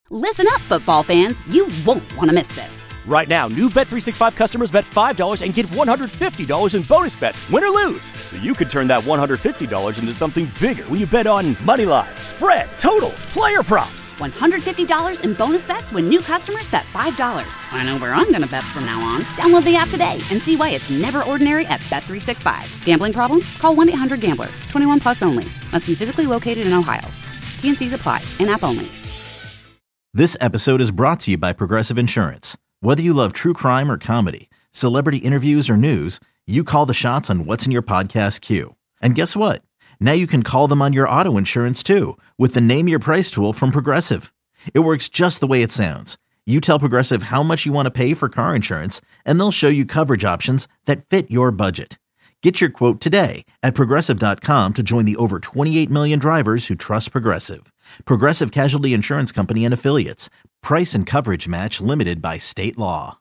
Listen up, football fans. You won't want to miss this. Right now, new Bet365 customers bet $5 and get $150 in bonus bets, win or lose. So you could turn that $150 into something bigger when you bet on money line, spread, totals, player props. $150 in bonus bets when new customers bet $5. I know where I'm going to bet from now on. Download the app today and see why it's never ordinary at Bet365. Gambling problem? Call 1-800-GAMBLER. 21 plus only. Must be physically located in Ohio. T&Cs apply. In-app only. This episode is brought to you by Progressive Insurance. Whether you love true crime or comedy, celebrity interviews or news, you call the shots on what's in your podcast queue. And guess what? Now you can call them on your auto insurance too with the Name Your Price tool from Progressive. It works just the way it sounds. You tell Progressive how much you want to pay for car insurance, and they'll show you coverage options that fit your budget. Get your quote today at Progressive.com to join the over 28 million drivers who trust Progressive. Progressive Casualty Insurance Company and Affiliates. Price and coverage match limited by state law.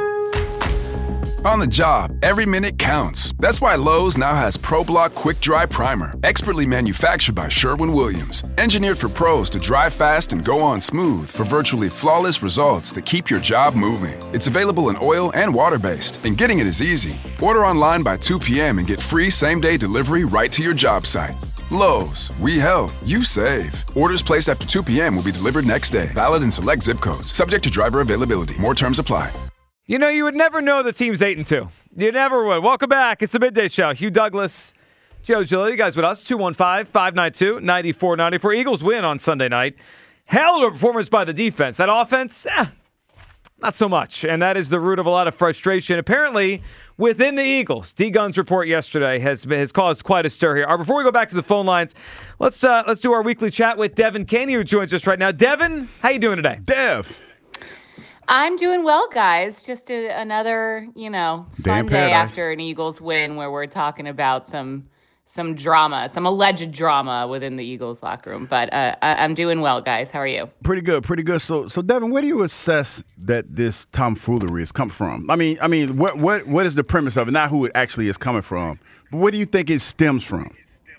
On the job, every minute counts. That's why Lowe's now has ProBlock Quick Dry Primer, expertly manufactured by Sherwin-Williams. Engineered for pros to dry fast and go on smooth for virtually flawless results that keep your job moving. It's available in oil and water-based, and getting it is easy. Order online by 2 p.m. and get free same-day delivery right to your job site. Lowe's, we help, you save. Orders placed after 2 p.m. will be delivered next day. Valid in select zip codes. Subject to driver availability. More terms apply. You know, you would never know the team's 8-2. You never would. Welcome back. It's the Midday Show. Hugh Douglas, Joe Giglio, you guys with us. 215-592-9494. Eagles win on Sunday night. Hell of a performance by the defense. That offense, not so much. And that is the root of a lot of frustration. Apparently, within the Eagles, D-Gun's report yesterday has caused quite a stir here. Before we go back to the phone lines, let's do our weekly chat with Devin Caney, who joins us right now. Devin, how you doing today? Dev. I'm doing well, guys. Just another, fun day after an Eagles win where we're talking about some drama, some alleged drama within the Eagles locker room. But I'm doing well, guys. How are you? Pretty good. So Devin, where do you assess that this tomfoolery has come from? I mean, what is the premise of it? Not who it actually is coming from, but where do you think it stems from?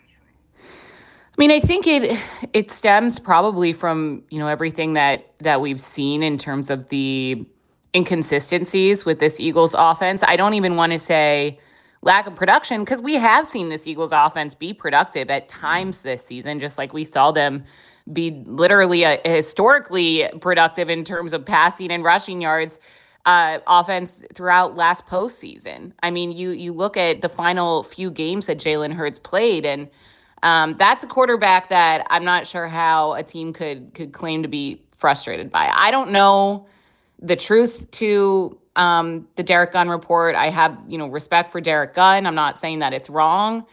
I mean, I think it stems probably from, everything that we've seen in terms of the inconsistencies with this Eagles offense. I don't even want to say lack of production because we have seen this Eagles offense be productive at times this season, just like we saw them be literally a historically productive in terms of passing and rushing yards offense throughout last postseason. I mean, you look at the final few games that Jalen Hurts played, and that's a quarterback that I'm not sure how a team could claim to be frustrated by. I don't know the truth to the Derek Gunn report. I have, respect for Derek Gunn. I'm not saying that it's wrong.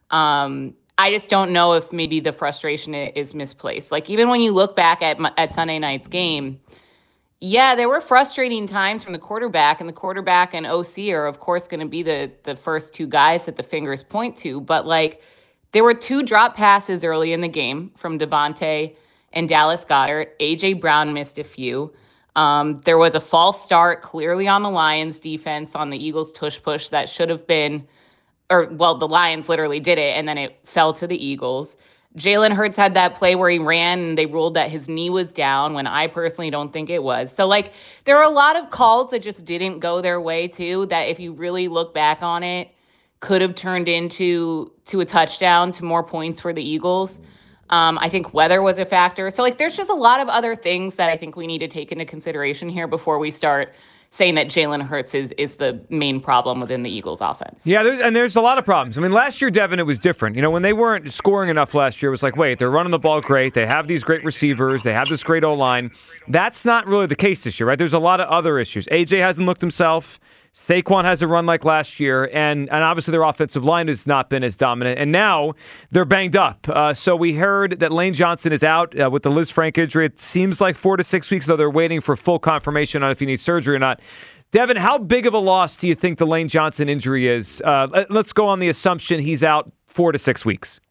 I just don't know if maybe the frustration is misplaced. Like, even when you look back at Sunday night's game, yeah, there were frustrating times from the quarterback, and the quarterback and OC are, of course, going to be the first two guys that the fingers point to. But, there were two drop passes early in the game from Devontae and Dallas Goedert. A.J. Brown missed a few. There was a false start clearly on the Lions defense on the Eagles tush-push that should have been, the Lions literally did it, and then it fell to the Eagles. Jalen Hurts had that play where he ran, and they ruled that his knee was down when I personally don't think it was. So, there are a lot of calls that just didn't go their way, too, that if you really look back on it, could have turned into a touchdown, to more points for the Eagles. I think weather was a factor. So, there's just a lot of other things that I think we need to take into consideration here before we start saying that Jalen Hurts is the main problem within the Eagles offense. Yeah, there's a lot of problems. I mean, last year, Devin, it was different. When they weren't scoring enough last year, it was like, wait, they're running the ball great. They have these great receivers. They have this great O-line. That's not really the case this year, right? There's a lot of other issues. AJ hasn't looked himself. Saquon hasn't run like last year, and obviously their offensive line has not been as dominant, and now they're banged up. So we heard that Lane Johnson is out with the Liz Frank injury. It seems like 4 to 6 weeks, though they're waiting for full confirmation on if he needs surgery or not. Devin, how big of a loss do you think the Lane Johnson injury is? Let's go on the assumption he's out 4 to 6 weeks.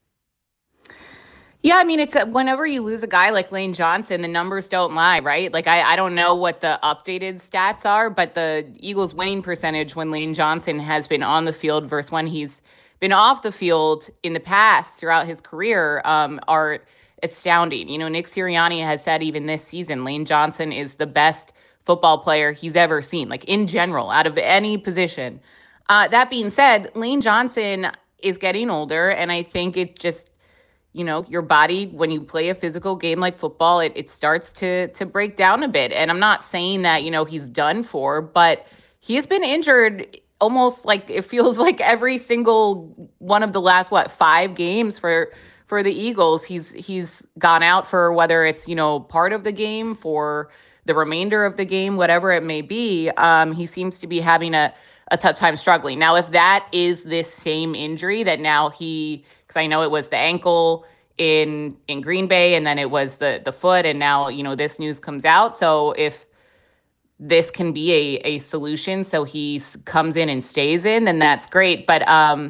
Yeah, I mean, it's whenever you lose a guy like Lane Johnson, the numbers don't lie, right? I don't know what the updated stats are, but the Eagles' winning percentage when Lane Johnson has been on the field versus when he's been off the field in the past throughout his career are astounding. Nick Sirianni has said even this season, Lane Johnson is the best football player he's ever seen, like in general, out of any position. That being said, Lane Johnson is getting older, and I think it just, your body, when you play a physical game like football, it starts to break down a bit. And I'm not saying that, he's done for, but he's been injured almost like it feels like every single one of the last, 5 games for the Eagles. He's gone out for whether it's, part of the game, for the remainder of the game, whatever it may be. He seems to be having a tough time struggling. Now, if that is this same injury that now because I know it was the ankle in Green Bay, and then it was the foot, and now, this news comes out. So if this can be a solution, so he comes in and stays in, then that's great. But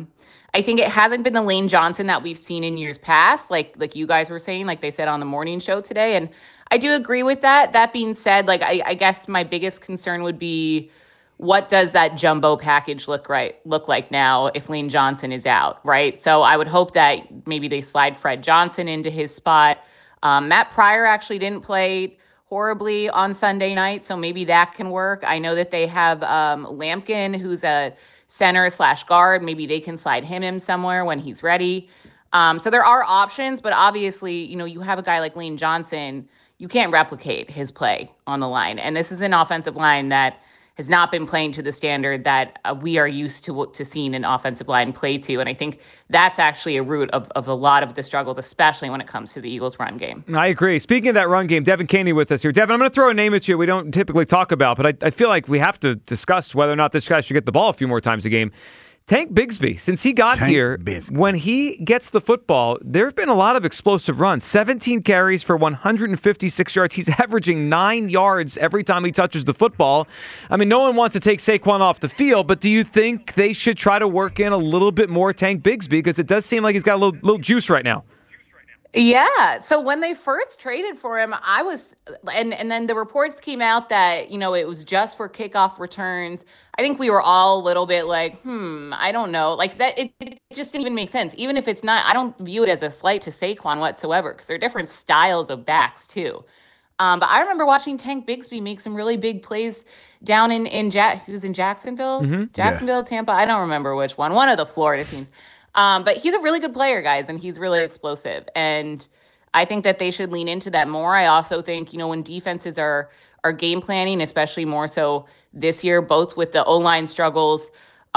I think it hasn't been the Lane Johnson that we've seen in years past, like you guys were saying, like they said on the morning show today. And I do agree with that. That being said, I guess my biggest concern would be, what does that jumbo package look like now if Lane Johnson is out, right? So I would hope that maybe they slide Fred Johnson into his spot. Matt Pryor actually didn't play horribly on Sunday night, so maybe that can work. I know that they have Lampkin, who's a center/guard. Maybe they can slide him in somewhere when he's ready. So there are options, but obviously, you have a guy like Lane Johnson, you can't replicate his play on the line. And this is an offensive line that has not been playing to the standard that we are used to seeing an offensive line play to. And I think that's actually a root of a lot of the struggles, especially when it comes to the Eagles' run game. I agree. Speaking of that run game, Devin Caney with us here. Devin, I'm going to throw a name at you we don't typically talk about, but I feel like we have to discuss whether or not this guy should get the ball a few more times a game. Tank Bigsby, since he got here, when he gets the football, there have been a lot of explosive runs. 17 carries for 156 yards. He's averaging 9 yards every time he touches the football. I mean, no one wants to take Saquon off the field, but do you think they should try to work in a little bit more Tank Bigsby? Because it does seem like he's got a little juice right now. Yeah. So when they first traded for him, I was, and then the reports came out that, it was just for kickoff returns. I think we were all a little bit like, I don't know. Like that, it just didn't even make sense. Even if it's not, I don't view it as a slight to Saquon whatsoever, because they're different styles of backs too. But I remember watching Tank Bigsby make some really big plays down he was in Jacksonville, Tampa. I don't remember which one of the Florida teams. But he's a really good player, guys, and he's really explosive. And I think that they should lean into that more. I also think, when defenses are game planning, especially more so this year, both with the O-line struggles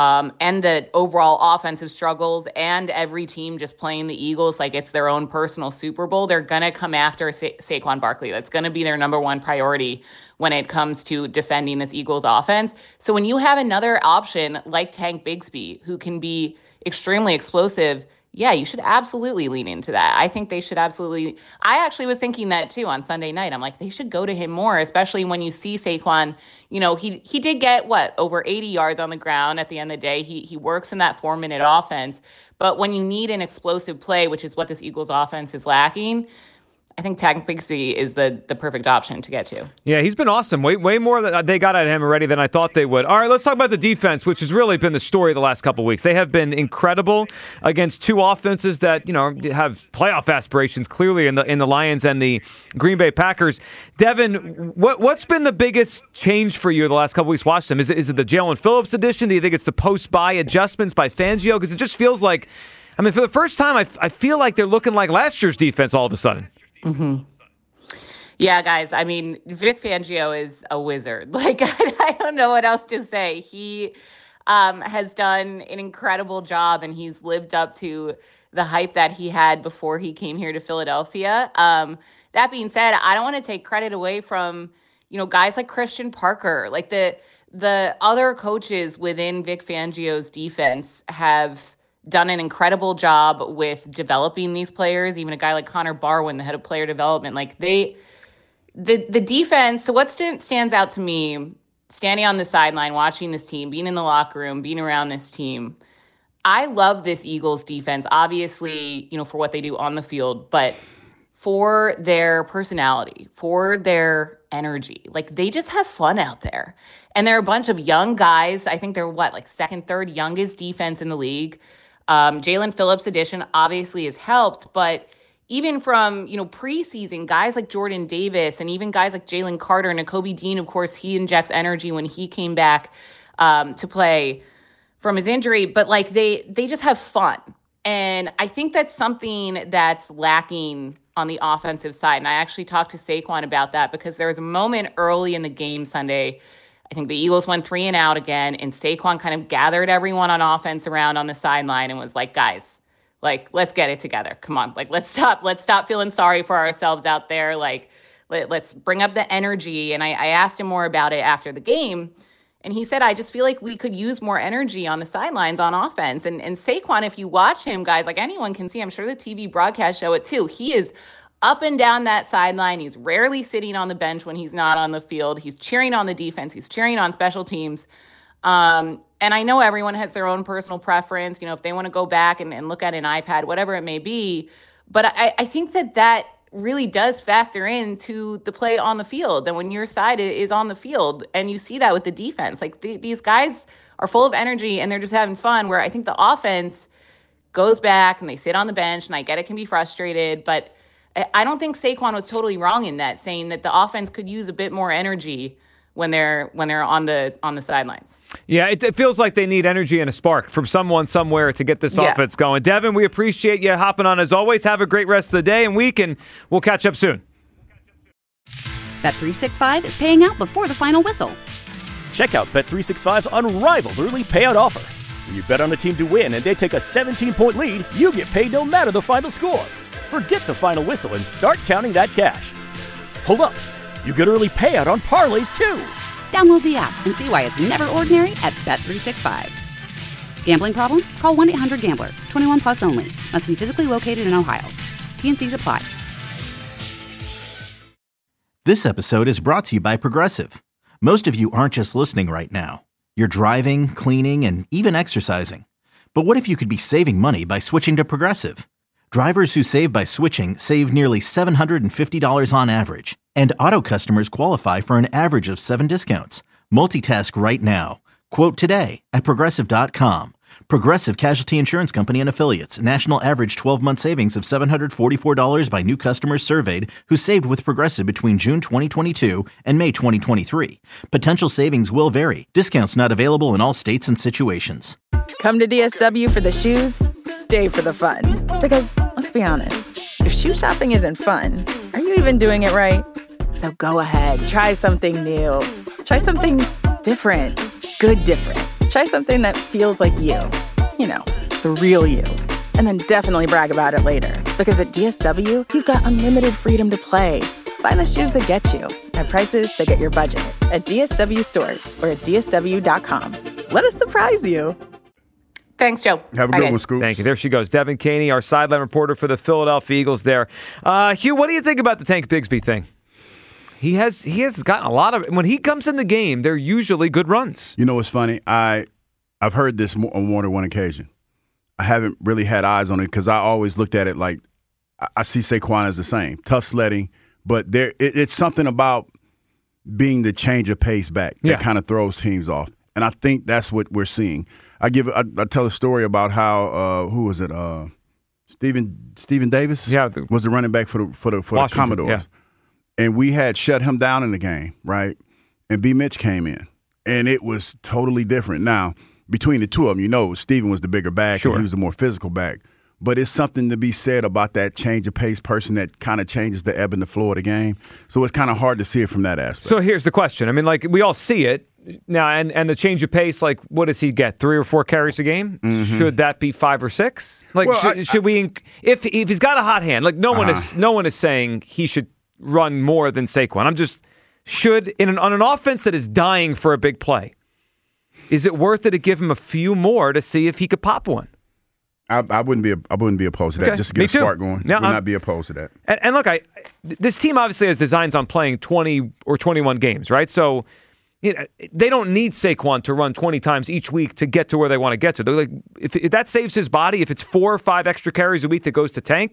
and the overall offensive struggles, and every team just playing the Eagles like it's their own personal Super Bowl, they're going to come after Saquon Barkley. That's going to be their number one priority when it comes to defending this Eagles offense. So when you have another option like Tank Bigsby, who can be extremely explosive, yeah, you should absolutely lean into that. I think they should absolutely. I actually was thinking that too on Sunday night. I'm like, they should go to him more, especially when you see Saquon. He did get over 80 yards on the ground at the end of the day. He works in that 4-minute offense, but when you need an explosive play, which is what this Eagles offense is lacking, I think Tank Bigsby is the perfect option to get to. Yeah, he's been awesome. Way more that they got at him already than I thought they would. All right, let's talk about the defense, which has really been the story of the last couple of weeks. They have been incredible against two offenses that have playoff aspirations clearly in the Lions and the Green Bay Packers. Devin, what's been the biggest change for you the last couple of weeks? Watch them. Is it the Jalen Phillips addition? Do you think it's the post-bye adjustments by Fangio? Because it just feels like, for the first time, I feel like they're looking like last year's defense all of a sudden. Mm-hmm. Yeah, guys. Vic Fangio is a wizard. I don't know what else to say. He has done an incredible job, and he's lived up to the hype that he had before he came here to Philadelphia. That being said, I don't want to take credit away from, guys like Christian Parker. Like the other coaches within Vic Fangio's defense have done an incredible job with developing these players. Even a guy like Connor Barwin, the head of player development, the defense. So what stands out to me, standing on the sideline, watching this team, being in the locker room, being around this team, I love this Eagles defense, obviously, for what they do on the field, but for their personality, for their energy. They just have fun out there. And they're a bunch of young guys. I think they're second, third youngest defense in the league. Jalen Phillips' addition obviously has helped, but even from, preseason, guys like Jordan Davis and even guys like Jalen Carter and Nakobe Dean, of course, he injects energy when he came back to play from his injury. But like they just have fun. And I think that's something that's lacking on the offensive side. And I actually talked to Saquon about that because there was a moment early in the game Sunday. I think the Eagles went 3 and out again, and Saquon kind of gathered everyone on offense around on the sideline and was like, guys, like, let's get it together. Come on. Like, let's stop feeling sorry for ourselves out there. Like, let's bring up the energy. And I asked him more about it after the game. And he said, I just feel like we could use more energy on the sidelines on offense. And Saquon, if you watch him, guys, like anyone can see, I'm sure the TV broadcast show it too. He is up and down that sideline. He's rarely sitting on the bench when he's not on the field. He's cheering on the defense. He's cheering on special teams. And I know everyone has their own personal preference, if they want to go back and look at an iPad, whatever it may be. But I think that really does factor into the play on the field, that when your side is on the field, and you see that with the defense. Like these guys are full of energy and they're just having fun, where I think the offense goes back and they sit on the bench, and I get it can be frustrated, but I don't think Saquon was totally wrong in that, saying that the offense could use a bit more energy when they're on the sidelines. Yeah, it feels like they need energy and a spark from someone somewhere to get this offense going. Devin, we appreciate you hopping on as always. Have a great rest of the day and week, and we'll catch up soon. Bet365 is paying out before the final whistle. Check out Bet365's unrivaled early payout offer. When you bet on a team to win and they take a 17-point lead, you get paid no matter the final score. Forget the final whistle and start counting that cash. Hold up. You get early payout on parlays, too. Download the app and see why it's never ordinary at Bet365. Gambling problem? Call 1-800-GAMBLER. 21 plus only. Must be physically located in Ohio. T&Cs apply. This episode is brought to you by Progressive. Most of you aren't just listening right now. You're driving, cleaning, and even exercising. But what if you could be saving money by switching to Progressive? Drivers who save by switching save nearly $750 on average. And auto customers qualify for an average of 7 discounts. Multitask right now. Quote today at Progressive.com. Progressive Casualty Insurance Company and Affiliates. National average 12-month savings of $744 by new customers surveyed who saved with Progressive between June 2022 and May 2023. Potential savings will vary. Discounts not available in all states and situations. Come to DSW for the shoes, stay for the fun. Because, let's be honest, if shoe shopping isn't fun, are you even doing it right? So go ahead, try something new. Try something different. Good different. Try something that feels like you. The real you. And then definitely brag about it later. Because at DSW, you've got unlimited freedom to play. Find the shoes that get you at prices that get your budget at DSW stores or at DSW.com. Let us surprise you. Thanks, Joe. Have a good one, Scoop. Thank you. There she goes. Devin Caney, our sideline reporter for the Philadelphia Eagles there. Hugh, what do you think about the Tank Bigsby thing? He has gotten a lot of... When he comes in the game, they're usually good runs. You know what's funny? I've heard this on more than one occasion. I haven't really had eyes on it because I always looked at it like I see Saquon as the same. Tough sledding, but it's something about being the change of pace back that kind of throws teams off. And I think that's what we're seeing. I tell a story about how who was it? Stephen Davis was the running back for the Commodores. Yeah. And we had shut him down in the game, right? And B. Mitch came in, and it was totally different. Now, between the two of them, Stephen was the bigger back, and he was the more physical back. But it's something to be said about that change of pace person that kind of changes the ebb and the flow of the game. So it's kind of hard to see it from that aspect. So here's the question. I mean, like, we all see it now, and the change of pace, like, what does he get? 3 or 4 carries a game? Mm-hmm. Should that be 5 or 6? Like, well, should we? If he's got a hot hand, like, no one is saying he should run more than Saquon. I'm just on an offense that is dying for a big play, is it worth it to give him a few more to see if he could pop one? I wouldn't be opposed to that. Just to get a spark going. No, would not be opposed to that. And look, this team obviously has designs on playing 20 or 21 games, right? So they don't need Saquon to run 20 times each week to get to where they want to get to. They're like, if that saves his body, if it's 4 or 5 extra carries a week that goes to Tank,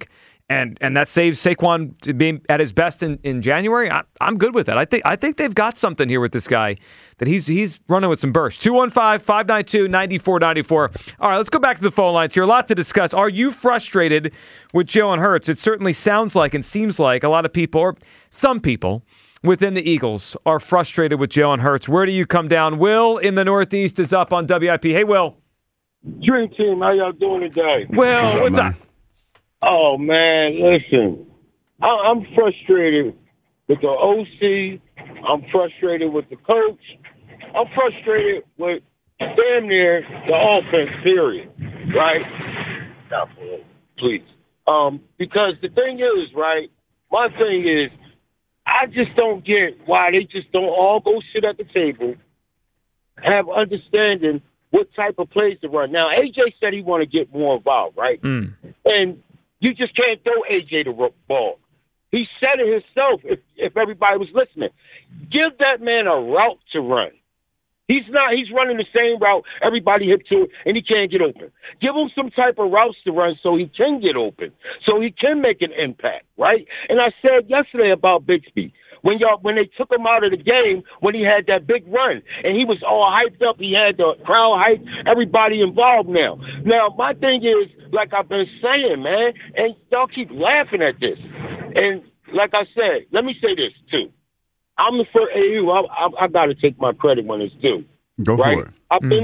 and that saves Saquon to being at his best in January, I'm good with that. I think they've got something here with this guy that he's running with some burst. 215-592-9494. All right, let's go back to the phone lines here. A lot to discuss. Are you frustrated with Jalen Hurts? It certainly sounds like and seems like a lot of people, or some people within the Eagles, are frustrated with Jalen Hurts. Where do you come down? Will in the Northeast is up on WIP. Hey, Will. Dream Team, how y'all doing today? Will, what's up? Oh, man, listen. I'm frustrated with the OC. I'm frustrated with the coach. I'm frustrated with damn near the offense, period. Right? Stop, please. Because the thing is, right, my thing is, I just don't get why they just don't all go sit at the table, have understanding what type of plays to run. Now, AJ said he want to get more involved, right? And you just can't throw AJ the ball. He said it himself, if everybody was listening. Give that man a route to run. He's running the same route everybody hit to, and he can't get open. Give him some type of routes to run so he can get open, so he can make an impact, right? And I said yesterday about Bixby, when they took him out of the game, when he had that big run, and he was all hyped up, he had the crowd hyped, everybody involved now. Now, my thing is, like I've been saying, man, and y'all keep laughing at this. And like I said, let me say this, too. I'm the first AU. I got to take my credit when it's due. Go right? for it. I've been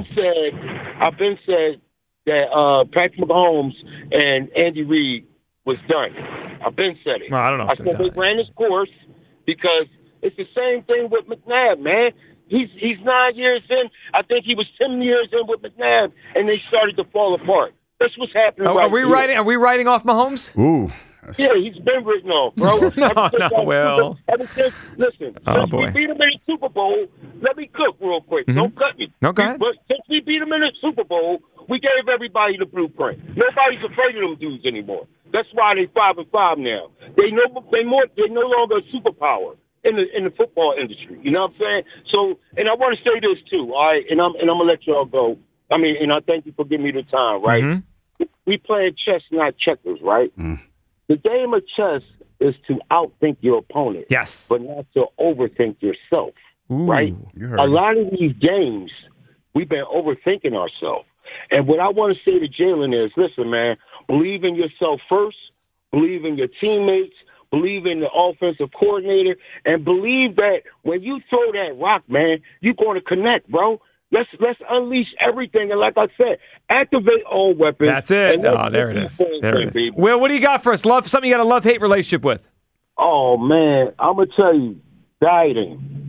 said that Patrick Mahomes and Andy Reid was done. I've been said it. Well, I don't know. I said they ran his course because it's the same thing with McNabb, man. He's 9 years in. I think he was 10 years in with McNabb, and they started to fall apart. That's what's happening. Are we writing off Mahomes? Ooh. Yeah, he's been written off, bro. Listen, since we beat him in the Super Bowl, let me cook real quick. Don't cut me. No, go ahead. But since we beat him in the Super Bowl, we gave everybody the blueprint. Nobody's afraid of them dudes anymore. That's why they 5-5 now. They no longer a superpower in the football industry. You know what I'm saying? So, and I want to say this too, all right? And I'm gonna let y'all go. I mean, and I thank you for giving me the time, right? We playing chess, not checkers, right? The game of chess is to outthink your opponent. Yes. But not to overthink yourself, right? A lot of these games, we've been overthinking ourselves. And what I want to say to Jalen is, listen, man, believe in yourself first, believe in your teammates, believe in the offensive coordinator, and believe that when you throw that rock, man, you're going to connect, bro. Let's unleash everything, and like I said, activate all weapons. That's it. Oh, there it is. There it is. Will, what do you got for us? Something you got a love-hate relationship with? Oh man, I'm gonna tell you, dieting.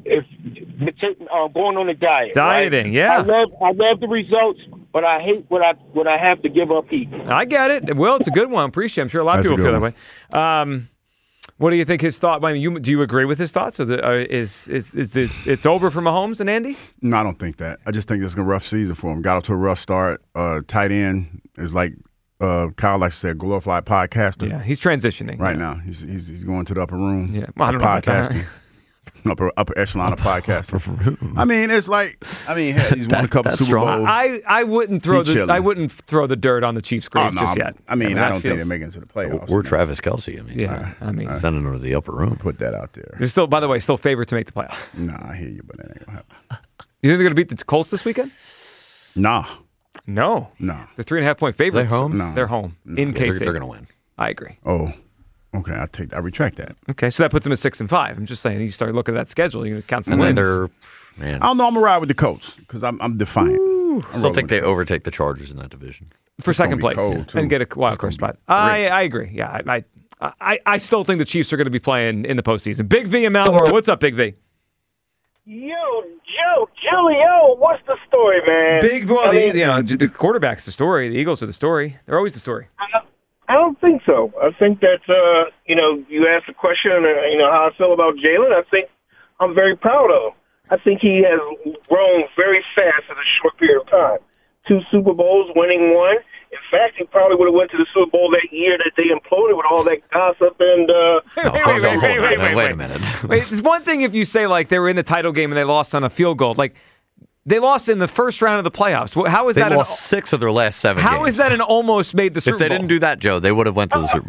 Going on a diet. Dieting, right? yeah. I love the results, but I hate what I have to give up eating. I get it. Will, it's a good one. Appreciate it. I'm sure a lot of people feel that way. What do you think his thought? I mean, do you agree with his thoughts? Or it's over for Mahomes and Andy? No, I don't think that. I just think it's a rough season for him. Got off to a rough start. Tight end is like Kyle likes to say, a glorified podcaster. Yeah, he's transitioning right now. He's going to the upper room. Yeah, well, I don't know about podcasting. Upper echelon of podcasting. I mean, it's like he's won a couple Super Bowls. I wouldn't throw the dirt on the Chiefs' grave just yet. I don't think they're making it to the playoffs. We're Travis Kelce. Sending him to the upper room. Put that out there. They're still, by the way, favorite to make the playoffs. Nah, I hear you, but that ain't gonna happen. You think they're gonna beat the Colts this weekend? Nah. No. They're 3.5-point favorites. They're home. No. They're home in KC. They're gonna win. I agree. Oh. Okay, I retract that. Okay, so that puts them at 6-5. I'm just saying, you start looking at that schedule, you count some wins. I don't know. I'm gonna ride with the Colts because I'm defiant. I still think they overtake the Chargers in that division for second place and get a wild card spot. I agree. Yeah, I still think the Chiefs are going to be playing in the postseason. Big V in Mount Laurel. What's up, Big V? Yo, Joe, Julio, what's the story, man? Big V. The quarterback's the story. The Eagles are the story. They're always the story. I don't think so. I think that, you asked the question, how I feel about Jalen. I think I'm very proud of him. I think he has grown very fast in a short period of time. 2 Super Bowls, winning 1. In fact, he probably would have went to the Super Bowl that year that they imploded with all that gossip and... Wait a minute. Wait, it's one thing if you say, like, they were in the title game and they lost on a field goal. Like, they lost in the first round of the playoffs. How is that? They lost 6 of their last 7 games. How is that an almost made the Super Bowl? If they didn't do that, Joe, they would have went to the Super Bowl.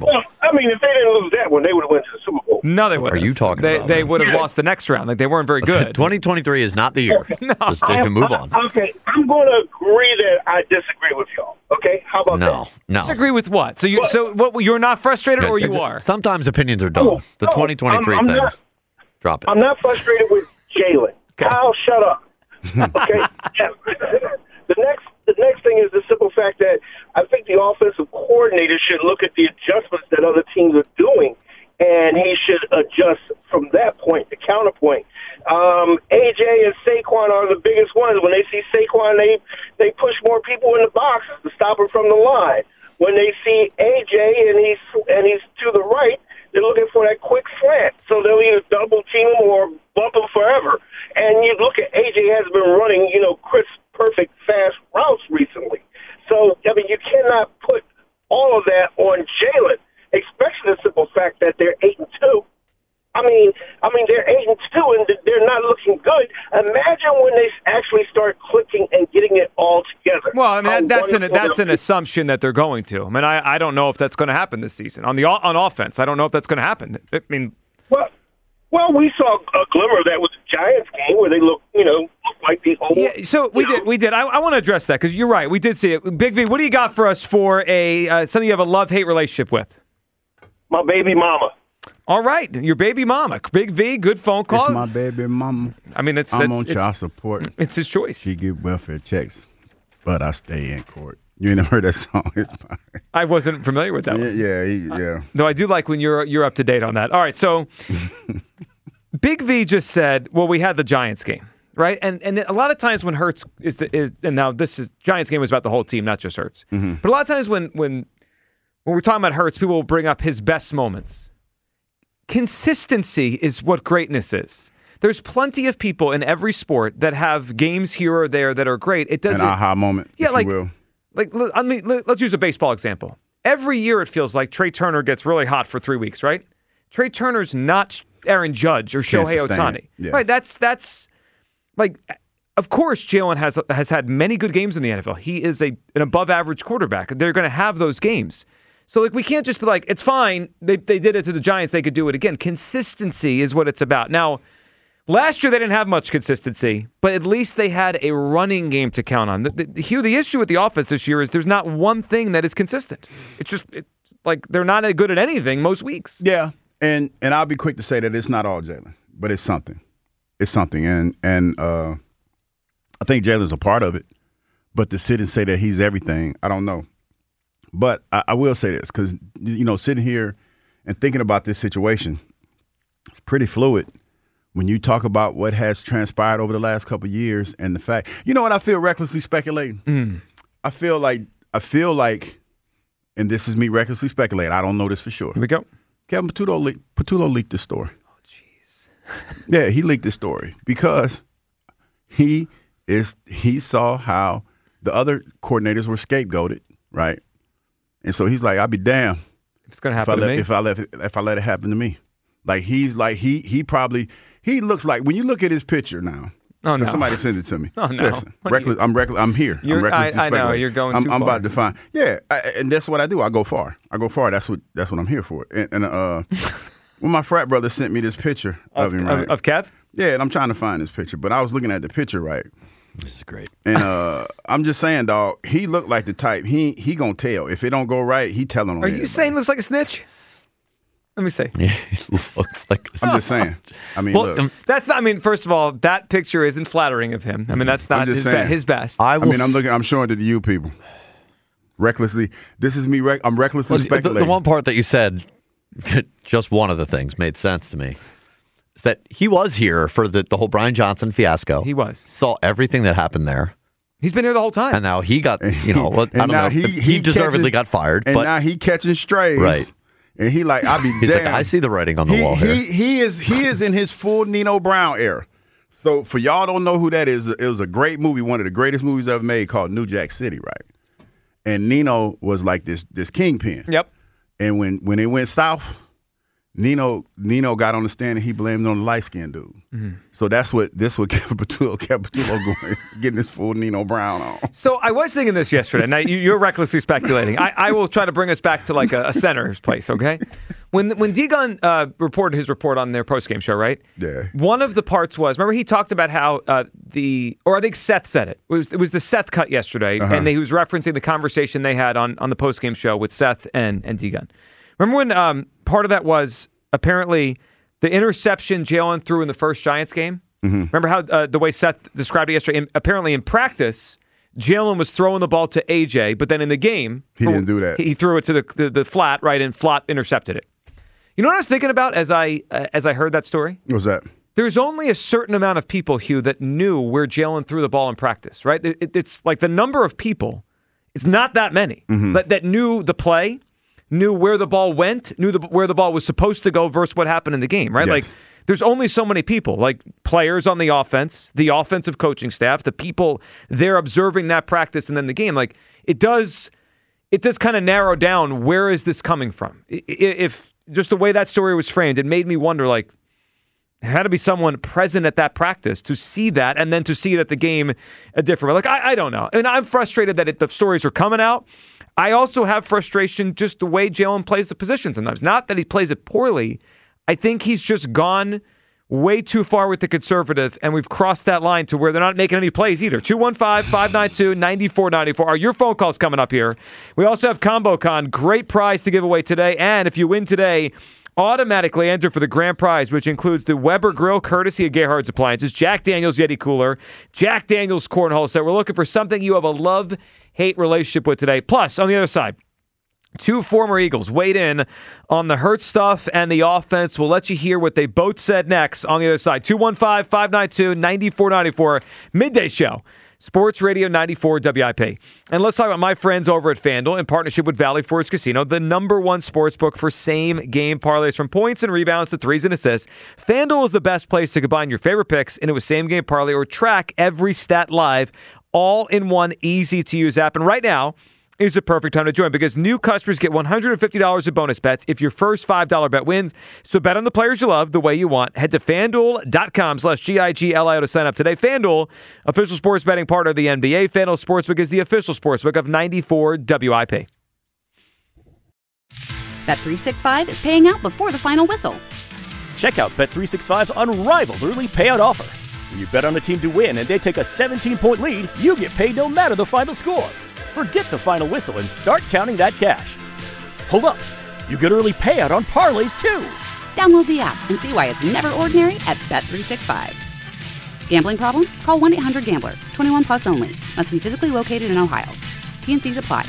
I mean, if they didn't lose that one, they would have went to the Super Bowl. No, they wouldn't. Are you talking about? They would have lost the next round. Like, they weren't very good. 2023 is not the year. No. Just they can move on. Okay, I'm going to agree that I disagree with y'all. Okay, how about that? No. Disagree with what? So you're not frustrated, or you are? Sometimes opinions are dumb. The 2023 I'm thing. not, Drop it. I'm not frustrated with Jalen. Kyle, shut up. Okay. Yeah. The next thing is the simple fact that I think the offensive coordinator should look at the adjustments that other teams are doing, and he should adjust from that point, the counterpoint. AJ and Saquon are the biggest ones. When they see Saquon, they push more people in the boxes to stop him from the line. When they see AJ and he's to the right, they're looking for that quick slant. So they'll either double team him or bump him forever. And you look at AJ has been running, crisp, perfect, fast routes recently. So, I mean, you cannot put all of that on Jalen, especially the simple fact that they're 8-2. I mean, they're 8-2 and they're not looking good. Imagine when they actually start clicking and getting it all together. Well, I mean, that's an assumption that they're going to. I mean, I don't know if that's going to happen this season on offense. I don't know if that's going to happen. I mean, well, we saw a glimmer of that with the Giants game where they looked like the old. Yeah, so we did. I want to address that because you're right. We did see it. Big V, what do you got for us for something you have a love-hate relationship with? My baby mama. All right, your baby mama. Big V, good phone call. It's my baby mama. I mean, I'm on child support. It's his choice. She get welfare checks, but I stay in court. You ain't never heard that song? I wasn't familiar with that one. Yeah. Though I do like when you're up to date on that. All right, so Big V just said, well, we had the Giants game, right? And a lot of times when Hurts and now Giants game was about the whole team, not just Hurts. Mm-hmm. But a lot of times when we're talking about Hurts, people will bring up his best moments. Consistency is what greatness is. There's plenty of people in every sport that have games here or there that are great. It doesn't an aha moment. Yeah, if you will. I mean, let's use a baseball example. Every year it feels like Trey Turner gets really hot for 3 weeks, right? Trey Turner's not Aaron Judge or Shohei Ohtani. Yeah. Right? That's like, of course, Jalen has had many good games in the NFL. He is an above average quarterback. They're going to have those games. So we can't just be like, it's fine. They did it to the Giants. They could do it again. Consistency is what it's about. Now, last year they didn't have much consistency, but at least they had a running game to count on. The issue with the offense this year is there's not one thing that is consistent. It's like they're not good at anything most weeks. Yeah, and I'll be quick to say that it's not all Jalen, but it's something. It's something, and I think Jalen's a part of it. But to sit and say that he's everything, I don't know. But I will say this because sitting here and thinking about this situation, it's pretty fluid. When you talk about what has transpired over the last couple of years and the fact, what I feel recklessly speculating? I feel like, and this is me recklessly speculating. I don't know this for sure. Here we go. Kevin Patullo leaked this story. Oh, jeez. Yeah, he leaked this story because he saw how the other coordinators were scapegoated, right? And so he's like, I'll be damned if it's going to happen to me. If I let it happen to me. Like he looks like when you look at his picture now. Oh no! Somebody send it to me. Oh no! Listen, I'm reckless. I'm here. I know you're going too far. I'm about to find. Yeah, and that's what I do. I go far. That's what I'm here for. And when my frat brother sent me this picture of him, right? Of Kev. Yeah, and I'm trying to find this picture, but I was looking at the picture, right? This is great. And I'm just saying, dog. He looked like the type. He gonna tell if it don't go right. He telling on. Are you saying looks like a snitch? Let me see. Yeah, he looks like I'm just saying. I mean, look. That's not. I mean, first of all, that picture isn't flattering of him. I mean, that's not his best. I'm showing it to you people. Recklessly. This is me. I'm recklessly speculating. The one part that you said, just one of the things made sense to me. Is that he was here for the whole Brian Johnson fiasco. He was. Saw everything that happened there. He's been here the whole time. And now he got, I don't know. He deservedly got fired. And now he catching strays. Right. And he like, I'll be He's damned. like, I see the writing on the wall here. He is in his full Nino Brown era. So for y'all don't know who that is, it was a great movie, one of the greatest movies ever made called New Jack City, right? And Nino was like this kingpin. Yep. And when it went south, Nino got on the stand and he blamed it on the light-skinned dude. Mm-hmm. So that's what Capitullo going, getting this fool Nino Brown on. So I was thinking this yesterday. Now you're recklessly speculating. I will try to bring us back to like a center's place, okay? When Degon reported his report on their postgame show, right? Yeah. One of the parts was, remember he talked about how I think Seth said it. It was the Seth cut yesterday, and he was referencing the conversation they had on the postgame show with Seth and Degon. Remember when part of that was apparently the interception Jalen threw in the first Giants game? Mm-hmm. Remember how the way Seth described it yesterday? Apparently in practice, Jalen was throwing the ball to AJ, but then in the game, he didn't do that. He threw it to the flat, right, and flat intercepted it. You know what I was thinking about as I heard that story? What was that? There's only a certain amount of people, Hugh, that knew where Jalen threw the ball in practice, right? It's like the number of people, it's not that many, that knew the play, knew where the ball went, knew where the ball was supposed to go versus what happened in the game, right? Yes. Like, there's only so many people, like players on the offense, the offensive coaching staff, the people there observing that practice and then the game. Like, it does kind of narrow down where is this coming from. If just the way that story was framed, it made me wonder, like, there had to be someone present at that practice to see that and then to see it at the game a different way. Like, I don't know. And I'm frustrated that the stories are coming out. I also have frustration just the way Jalen plays the position sometimes. Not that he plays it poorly. I think he's just gone way too far with the conservative, and we've crossed that line to where they're not making any plays either. 215-592-9494 are your phone calls coming up here. We also have ComboCon, great prize to give away today, and if you win today, automatically enter for the grand prize, which includes the Weber Grill, courtesy of Gerhard's Appliances, Jack Daniels Yeti Cooler, Jack Daniels Cornhole Set. We're looking for something you have a love-hate relationship with today. Plus, on the other side, two former Eagles weighed in on the hurt stuff and the offense. We'll let you hear what they both said next on the other side. 215-592-9494, midday show. Sports Radio 94 WIP. And let's talk about my friends over at FanDuel in partnership with Valley Forge Casino, the #1 sportsbook for same-game parlays from points and rebounds to threes and assists. FanDuel is the best place to combine your favorite picks into a same-game parlay or track every stat live, all in one easy-to-use app. And right now is the perfect time to join because new customers get $150 in bonus bets if your first $5 bet wins. So bet on the players you love the way you want. Head to FanDuel.com/GIGLIO to sign up today. FanDuel, official sports betting partner of the NBA. FanDuel Sportsbook is the official sportsbook of 94 WIP. Bet365 is paying out before the final whistle. Check out Bet365's unrivaled early payout offer. When you bet on a team to win and they take a 17-point lead, you get paid no matter the final score. Forget the final whistle and start counting that cash. Hold up. You get early payout on parlays, too. Download the app and see why it's never ordinary at Bet365. Gambling problem? Call 1-800-GAMBLER. 21 plus only. Must be physically located in Ohio. T&Cs apply.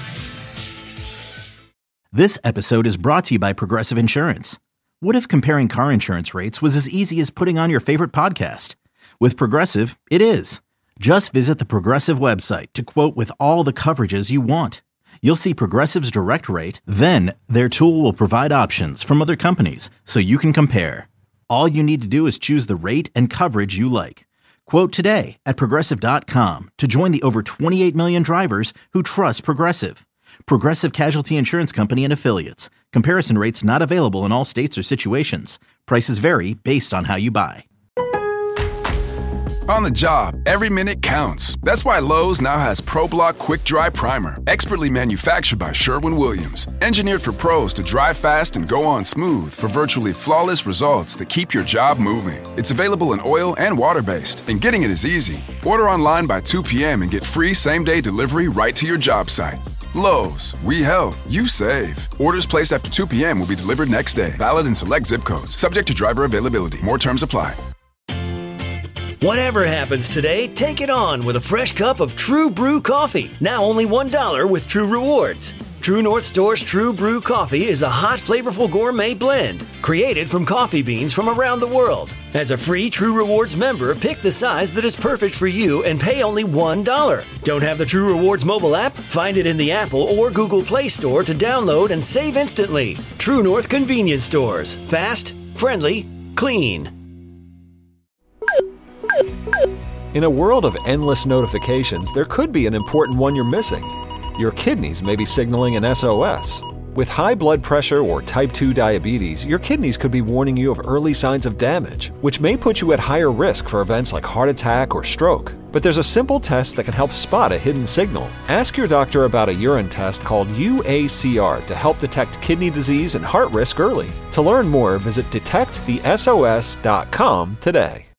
This episode is brought to you by Progressive Insurance. What if comparing car insurance rates was as easy as putting on your favorite podcast? With Progressive, it is. Just visit the Progressive website to quote with all the coverages you want. You'll see Progressive's direct rate, then their tool will provide options from other companies so you can compare. All you need to do is choose the rate and coverage you like. Quote today at Progressive.com to join the over 28 million drivers who trust Progressive. Progressive Casualty Insurance Company and Affiliates. Comparison rates not available in all states or situations. Prices vary based on how you buy. On the job, every minute counts. That's why Lowe's now has ProBlock Quick Dry Primer, expertly manufactured by Sherwin-Williams. Engineered for pros to dry fast and go on smooth for virtually flawless results that keep your job moving. It's available in oil and water-based, and getting it is easy. Order online by 2 p.m. and get free same-day delivery right to your job site. Lowe's, we help, you save. Orders placed after 2 p.m. will be delivered next day. Valid in select zip codes. Subject to driver availability. More terms apply. Whatever happens today, take it on with a fresh cup of True Brew coffee. Now only $1 with True Rewards. True North Store's True Brew coffee is a hot, flavorful gourmet blend created from coffee beans from around the world. As a free True Rewards member, pick the size that is perfect for you and pay only $1. Don't have the True Rewards mobile app? Find it in the Apple or Google Play Store to download and save instantly. True North Convenience Stores. Fast, friendly, clean. In a world of endless notifications, there could be an important one you're missing. Your kidneys may be signaling an SOS. With high blood pressure or type 2 diabetes, your kidneys could be warning you of early signs of damage, which may put you at higher risk for events like heart attack or stroke. But there's a simple test that can help spot a hidden signal. Ask your doctor about a urine test called UACR to help detect kidney disease and heart risk early. To learn more, visit detectthesos.com today.